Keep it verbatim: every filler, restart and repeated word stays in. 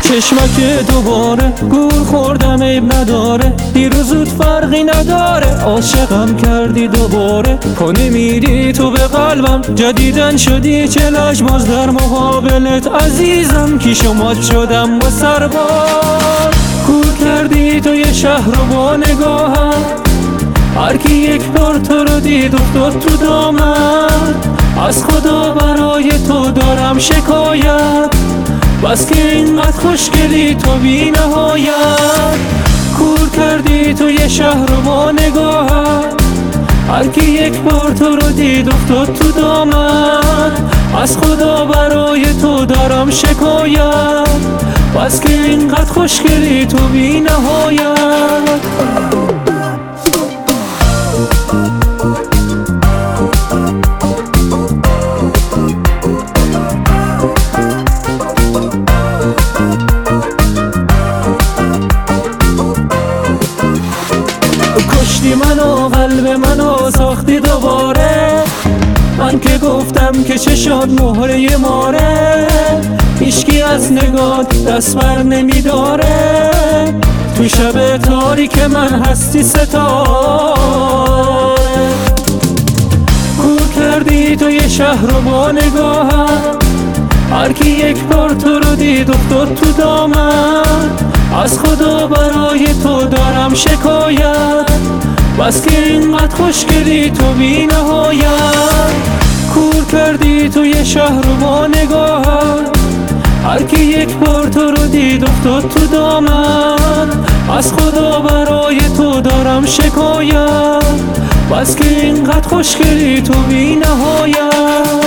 چشمک دوباره گول خوردم عیب نداره، دیروزت فرقی نداره، عاشقم کردی دوباره. کنی میری تو به قلبم، جدیدن شدی چه لجباز در مقابلت عزیزم. کی شما شدم با سرباز، کور کردی تو یه شهر رو با نگاهم، هر کی یک بار تو رو دید افتاد تو دامن. از خدا برای تو دارم شکایت، بس که اینقدر خوشگلی تو بی نهایت. کور کردی تو یه شهر رو با نگاهم، هر کی یک بار تو رو دید افتاد تو دامن. از خدا برای تو دارم شکایت، بس که اینقدر خوشگلی تو بی نهایت. کشتی منو، قلب منو ساختی دوباره. من که گفتم که چشات مهره ماره، هیچکی از نگات دست بر نمیداره. تو شب تاریک من هستی ستاره، کور کردی تو یه شهر رو با نگاهم، هر کی یک بار تو رو دید افتاد تو دامن. از خدا برای تو دارم شکایت، بس که اینقدر خوشگلی تو بی نهایت. کور کردی تو یه شهر رو با نگاهم، هر کی یک بار تو رو دید افتاد تو دامن. از خدا برای تو دارم شکایت، بس که اینقدر خوشگلی تو بی نهایت.